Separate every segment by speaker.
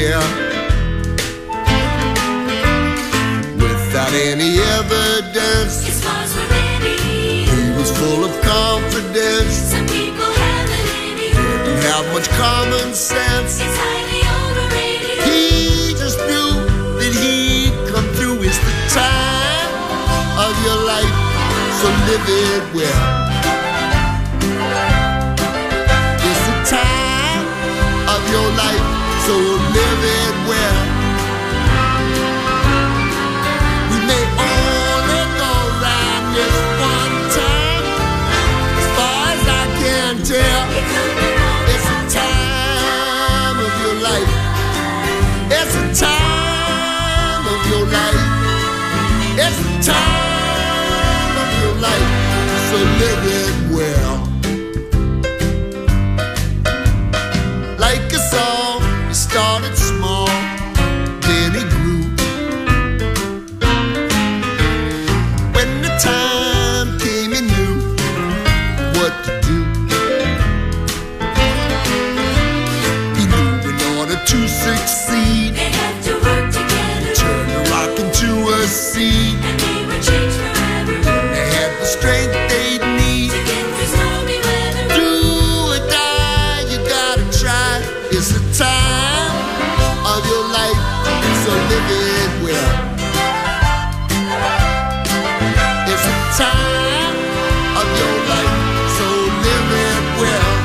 Speaker 1: anywhere without any evidence.
Speaker 2: His flaws were many.
Speaker 1: He was full of confidence.
Speaker 2: Some people haven't any.
Speaker 1: Didn't have much common sense.
Speaker 2: It's highly overrated.
Speaker 1: He just knew that he'd come through. It's the time of your life, so live it well. It's the time of your life, so live it well. We may only go round this one time, as far as I can tell. It's the time of your life. It's the time of your life. It's the time of your life, so live it well. Like a song, it started small, then it grew. When the time came, he knew what to do. He knew in order to succeed,
Speaker 2: They had to work together.
Speaker 1: turn the rock into a seed.
Speaker 2: And they were changed forever.
Speaker 1: They had the strength they'd need.
Speaker 2: To get through stormy weather.
Speaker 1: Do or die, you gotta try. It's the time of your life, so live it well. It's the time of your life, so live it well.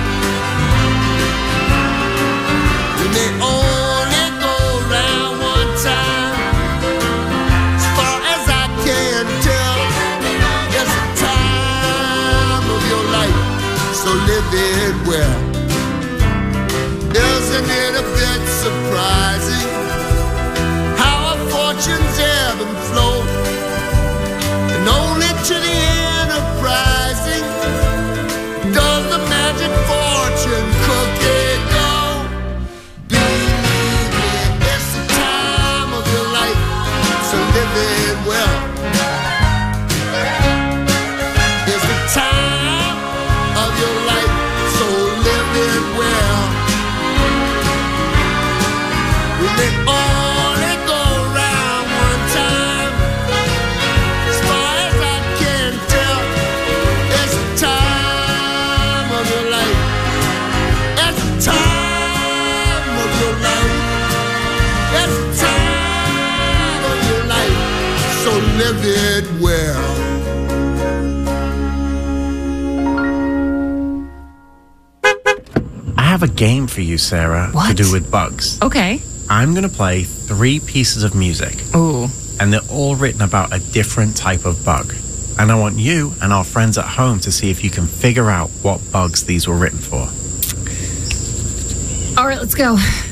Speaker 1: We may only go round one time, as far as I can tell. It's the time of your life, so live it well. Isn't it a bit surprising how our fortunes ebb and flow, and only to the enterprising does the magic fortune cookie go? Believe me, it's the time of your life, so live it well. It's the time of your life, so live it well. We may only go round one time, as far as I can tell. It's the time of your life. It's the time of your life. It's the time of your life, so live it well.
Speaker 3: I have a game for you, Sarah, to
Speaker 4: What?
Speaker 3: do with bugs.
Speaker 4: Okay.
Speaker 3: I'm going to play 3 pieces of music,
Speaker 4: Ooh.
Speaker 3: and they're all written about a different type of bug. And I want you and our friends at home to see if you can figure out what bugs these were written for.
Speaker 4: All right, let's go.